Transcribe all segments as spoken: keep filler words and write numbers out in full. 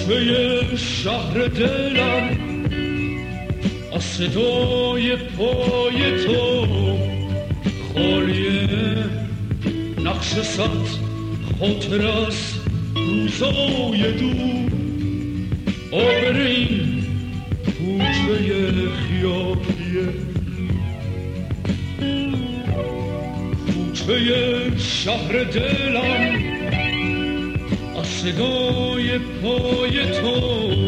کوچه شهر دلم از صدای پای تو خالیه، نقش صد خاطر از روزای دور. آبرین کوچه خیالیه، کوچه شهر دلم از صدای پای تو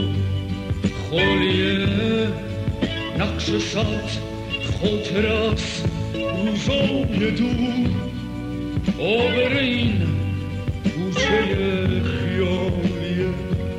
خالیه، نقش صد خاطر از روزای دور. آبرین کوچه خیالیه،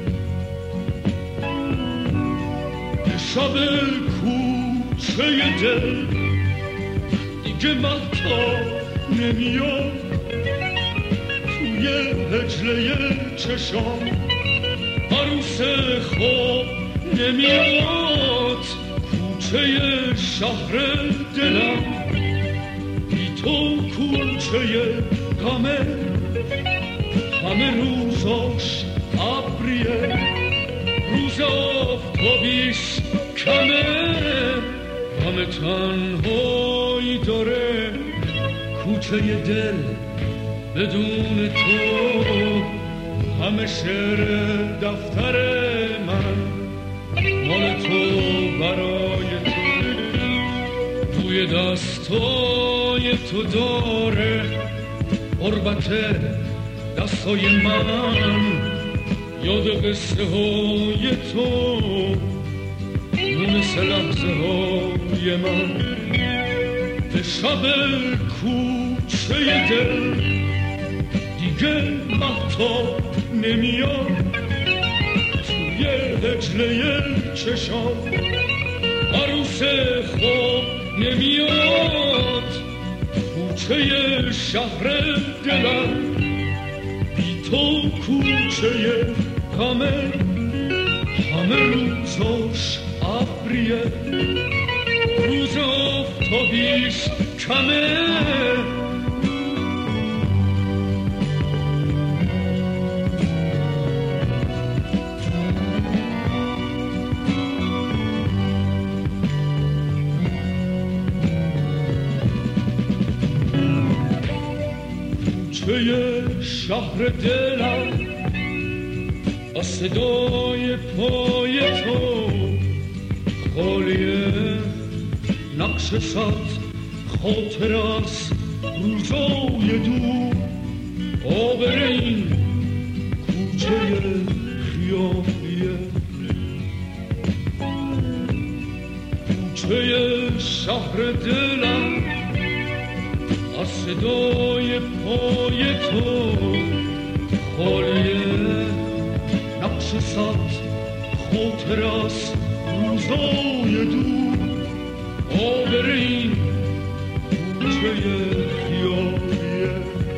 شب کوچه دل دیگه مهتاب نمیاد، توی هجله چشام عروس خواب نمیاد. کوچه شهر دلم بی تو کوچه غمه، همه روزاش ابریه، روز آفتابیش کمه، همه تنهایی داره کوچه دل بدون تو. همه شعر دفتر من مال تو برای تو، توی دستای تو داره قربت دستای من. یاد قصه های تو مثل لحظه های من. به شب کوچه دل دیگه مهتاب نمیاد، توی هجله چشام عروس خواب نمیاد. کوچه شهر دلم بی تو کوچه غمه، همه روزاش ابریه، روز آفتابیش کمه. کوچه شهر دلم از صدای پای تو خالیه، نقش صد خاطر از روزای دور. آبرین کوچه خیالیه، کوچه شهر دلم از صدای پای تو خالیه، نقش صد خاطر از روزای دور. آبرین کوچه خیالیه،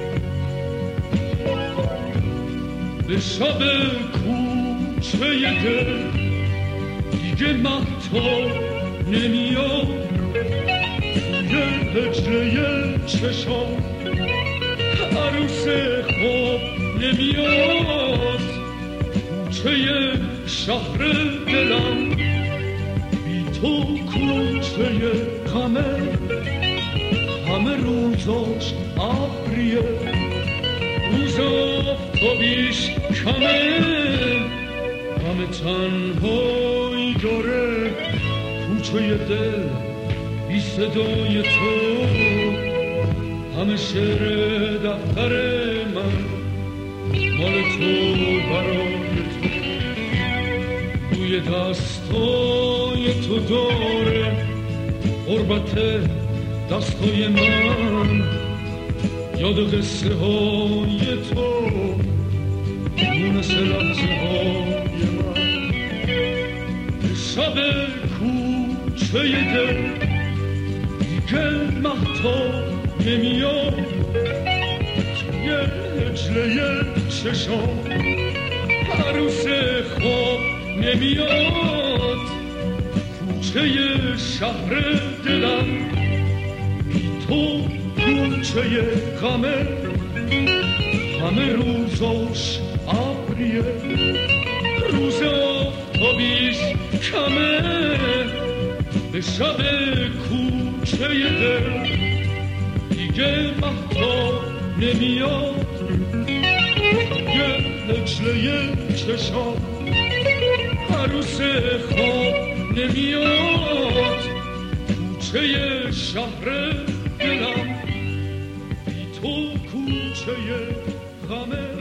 به شب کوچه دل دیگه مهتاب نمیاد، توی هجله چشام عروس خواب نمیاد. کوچه شهر دلم بی تو کوچه غمه، همه روزاش ابریه، روز آفتابیش کمه. همه تنهایی داره کوچه دل بی صدای تو. همه شعر دفتر من مال تو برای تو، توی دستای تو داره قربت دستای من. یاد قصه های تو مثل لحظه های من. شب کوچه دل دیگه مهتاب نمیاد، توی هجله چشام عروس خواب نمیاد. کوچه شهر دلم بی تو کوچه غمه، همه روزاش ابریه، روز کمه به شب کوچه دل دیگه مهتاب نمیاد یه لجله چشام عروس خواب نمیاد کوچه شهر دلم بی تو کوچه غمه